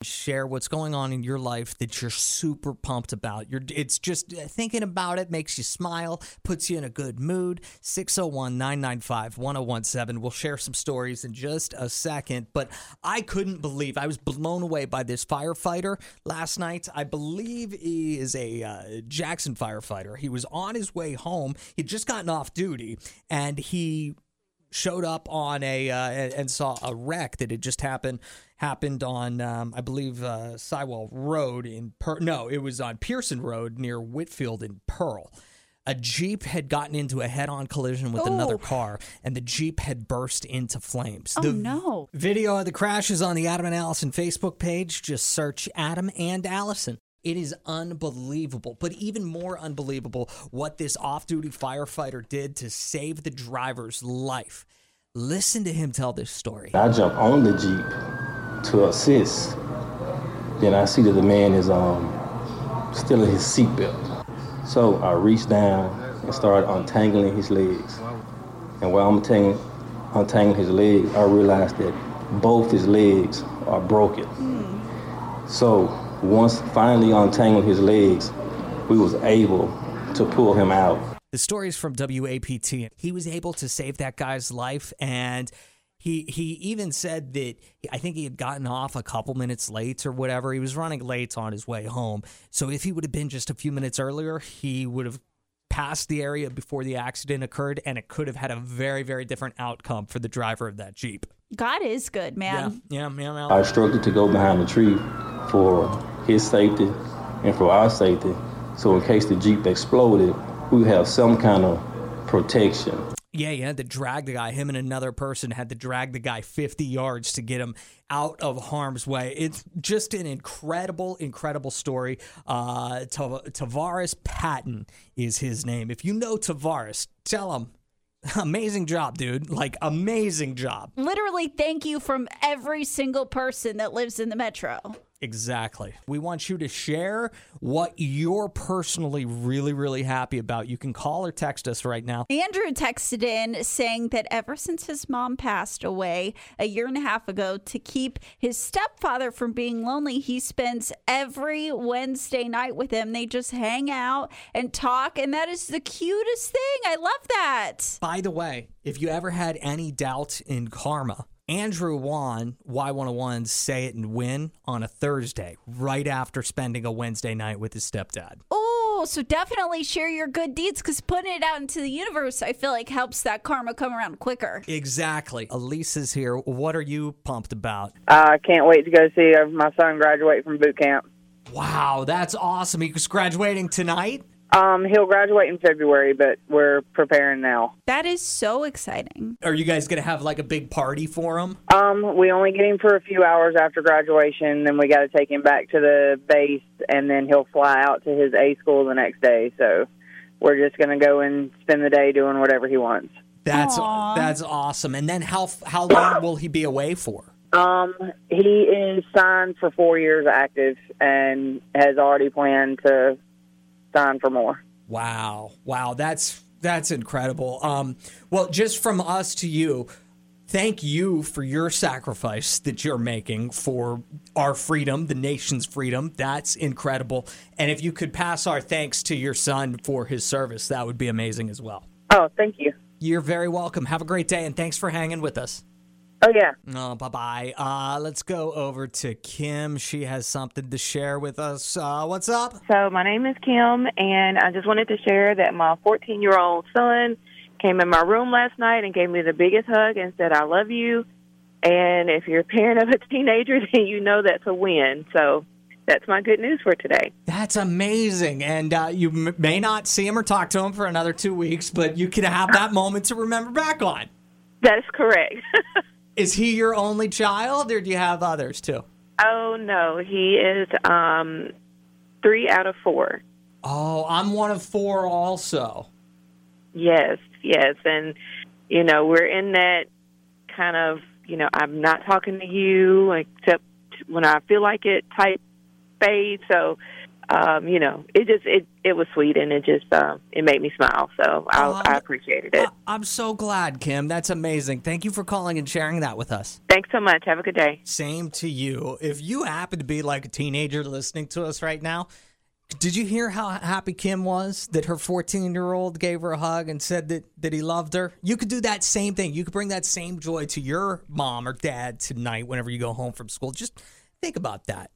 Share what's going on in your life that you're super pumped about. It's just thinking about it makes you smile, puts you in a good mood. 601-995-1017. We'll share some stories in just a second, but I couldn't believe, I was blown away by this firefighter last night. I believe he is a Jackson firefighter. He was on his way home. He'd just gotten off duty, and he showed up on and saw a wreck that had just happened on, I believe, Sywell Road in it was on Pearson Road near Whitfield in Pearl. A Jeep had gotten into a head-on collision with another car, and the Jeep had burst into flames. No. Video of the crash is on the Adam and Allison Facebook page. Just search Adam and Allison. It is unbelievable, but even more unbelievable what this off-duty firefighter did to save the driver's life. Listen to him tell this story. I jump on the Jeep to assist. Then I see that the man is still in his seatbelt. So I reach down and start untangling his legs. And while I'm untangling his legs, I realize that both his legs are broken. So once finally untangling his legs, we was able to pull him out. The story is from WAPT. He was able to save that guy's life, and he even said that I think he had gotten off a couple minutes late or whatever. He was running late on his way home. So if he would have been just a few minutes earlier, he would have passed the area before the accident occurred, and it could have had a very, very different outcome for the driver of that Jeep. God is good, man. Yeah. I instructed to go behind the tree for his safety and for our safety. So in case the Jeep exploded, we have some kind of protection. Yeah, you had to drag the guy. Him and another person had to drag the guy 50 yards to get him out of harm's way. It's just an incredible, incredible story. Tavares Patton is his name. If you know Tavares, tell him, amazing job, dude. Like, amazing job. Literally, thank you from every single person that lives in the metro. Exactly. We want you to share what you're personally really, really happy about. You can call or text us right now. Andrew texted in saying that ever since his mom passed away a year and a half ago, to keep his stepfather from being lonely, he spends every Wednesday night with him. They just hang out and talk, and that is the cutest thing. I love that. By the way, if you ever had any doubt in karma, Andrew won Y101's Say It and Win on a Thursday, right after spending a Wednesday night with his stepdad. Oh, so definitely share your good deeds, because putting it out into the universe, I feel like, helps that karma come around quicker. Exactly. Elisa's here. What are you pumped about? I can't wait to go see my son graduate from boot camp. Wow, that's awesome. He's graduating tonight? He'll graduate in February, but we're preparing now. That is so exciting. Are you guys going to have like a big party for him? We only get him for a few hours after graduation, then we got to take him back to the base, and then he'll fly out to his A school the next day. So we're just going to go and spend the day doing whatever he wants. That's awesome. And then how long will he be away for? He is signed for 4 years active and has already planned to sign for more. Wow, that's incredible. Well, just from us to you, thank you for your sacrifice that you're making for our freedom, the nation's freedom. That's incredible. And if you could pass our thanks to your son for his service, that would be amazing as well. Oh, thank you. You're very welcome. Have a great day, and thanks for hanging with us. Oh, yeah. Oh, bye-bye. Let's go over to Kim. She has something to share with us. What's up? So my name is Kim, and I just wanted to share that my 14-year-old son came in my room last night and gave me the biggest hug and said, "I love you." And if you're a parent of a teenager, then you know that's a win. So that's my good news for today. That's amazing. And you may not see him or talk to him for another 2 weeks, but you can have that moment to remember back on. That is correct. Is he your only child, or do you have others too? Oh, no. He is 3 out of 4. Oh, I'm one of 4 also. Yes. And, we're in that kind of, I'm not talking to you except when I feel like it type phase. So it was sweet, and it made me smile. So I appreciated it. I'm so glad, Kim. That's amazing. Thank you for calling and sharing that with us. Thanks so much. Have a good day. Same to you. If you happen to be like a teenager listening to us right now, did you hear how happy Kim was that her 14-year-old gave her a hug and said that he loved her? You could do that same thing. You could bring that same joy to your mom or dad tonight whenever you go home from school. Just think about that.